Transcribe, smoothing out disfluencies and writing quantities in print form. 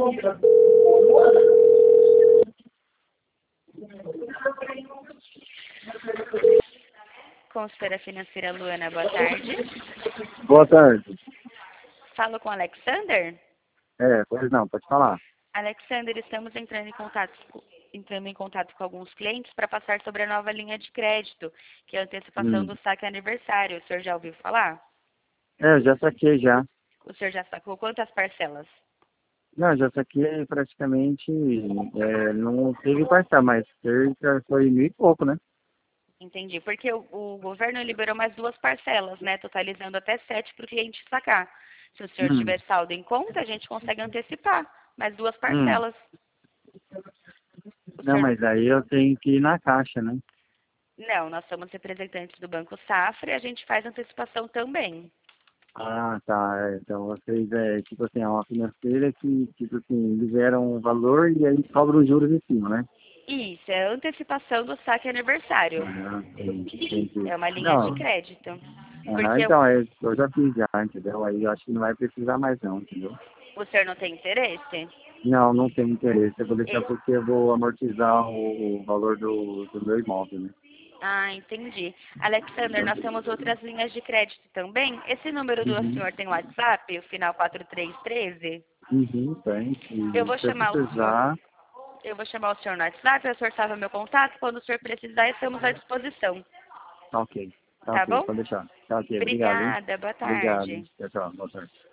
Consultora financeira Luana, boa tarde. Boa tarde. Falo com Alexander. Pois não, pode falar. Alexander, estamos entrando em contato com alguns clientes para passar sobre a nova linha de crédito, que é a antecipação do saque aniversário. O senhor já ouviu falar? Já saquei já. O senhor já sacou quantas parcelas? Não, já saquei praticamente, não teve parcela, mas cerca foi 1.000 e pouco, né? Entendi, porque o governo liberou mais 2 parcelas, né, totalizando até 7 para o cliente sacar. Se o senhor tiver saldo em conta, a gente consegue antecipar mais 2 parcelas. Não, mas aí eu tenho que ir na caixa, né? Não, nós somos representantes do Banco Safra e a gente faz antecipação também. Ah, tá. Então vocês, tipo assim, é uma financeira que, tipo assim, liberam um valor e aí cobram os juros em cima, né? Isso, é a antecipação do saque aniversário. Entendi. É uma linha de Não, crédito. Porque então, eu já fiz já, entendeu? Aí eu acho que não vai precisar mais não, entendeu? o senhor não tem interesse? Não, não tenho interesse. Eu vou deixar E- porque eu vou amortizar o valor do meu imóvel, né? Ah, entendi. Alexander, nós temos outras linhas de crédito também. Esse número do Uhum. senhor tem WhatsApp, o final 4313? Tem. Eu E vou se eu chamar o senhor. precisar, Eu vou chamar o senhor no WhatsApp, o senhor salva meu contato. Quando o senhor precisar, estamos à disposição. tá ok. Tá Tá ok, bom? pode deixar. Tá ok, obrigado, hein? Obrigada, boa Obrigado. tarde. Tchau, tchau. Boa tarde.